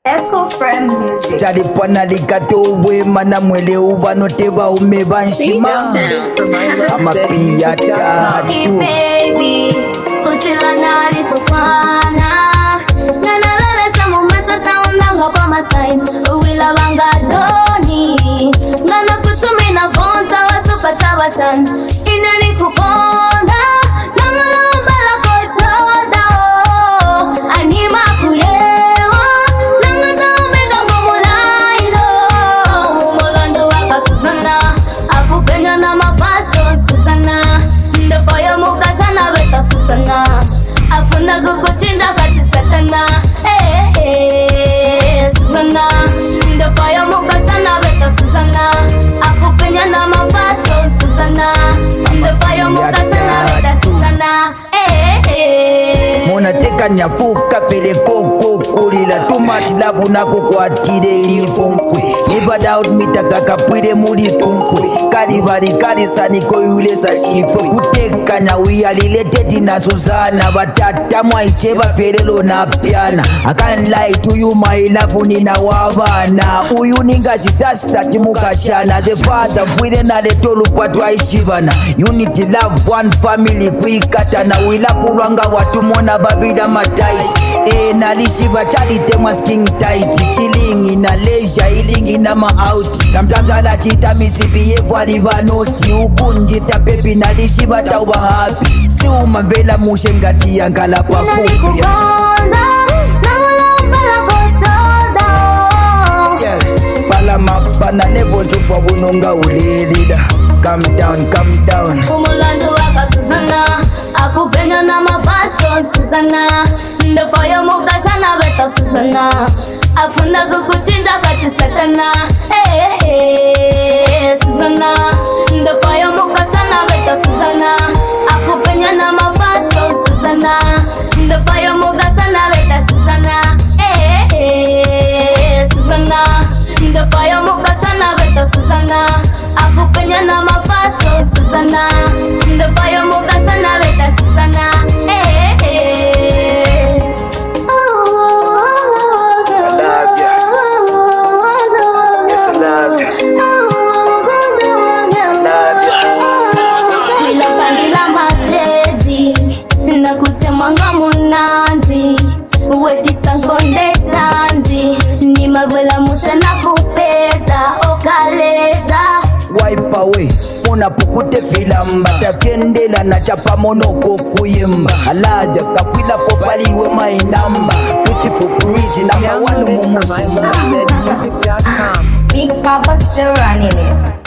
Echo Friend Music. Chalipana likatowe mana mwele ubanoteba umebanshima amapia tatu baby usilana likukwana nanalele samumasa taunanga pa masain uwila banga joni ngana kutumina vonta wasuka chabasan inani kukonda nangalambala kosoda anima kulewa nangatambeka ngomulailo umolando waka Susana akupenya na mafashion Susana ndefaya mukasana weka Susana afuna kukuchinda kati satana Susana ndefaya mukasana weka Susana akupenya na mafashion Susana ndefaya mukasana weka Susana Mona teka nyafuka fele koko kulila too much love nakukwatire ili fumfwe never doubt mitakaka pwire muri tumfwe karivari karisani koyulesa shifwe kuteka nyawi alilete tina Susana batata mwaiche baferelo na piana I can't lie to you my love nina wabana uyu ninga sitasta chimukashana the father pwire na letolu kwa twaishivana unity love one family kuikatana wilafulwanga watu mona babida matight nalishiva chalitemwa sking tight chilingi na leisure ilingi na ma-out sometimes alachita misibiyevu alivanoti ukunjita pepi nalishiva tauba happy siuma mvela mushe ngati yankala pafupi palamapana nevotufa bunonga ulilida calm down umulando waka Susana akupenya na mafashion Susana ndefaya mukasana weka Susana afuna kukuchinda kati satana Susana ndefaya mukasana weka Susana akupenya na mafashion Susana ndefaya mukasana weka Susana Susana ndefaya mukasana weka Susana akupenya na mafashion Susana ndefaya mukasana weka Susana Nilapandila majedi nakutemanga munanzi wechisankonde chanzi nimabwela musha nakupeza okaleza wipe away unapukute filamba takyendela na chapa monoko kuyimba alaja kafila popaliwe my number beautiful pretty number one mumusumba Big Papa still running it.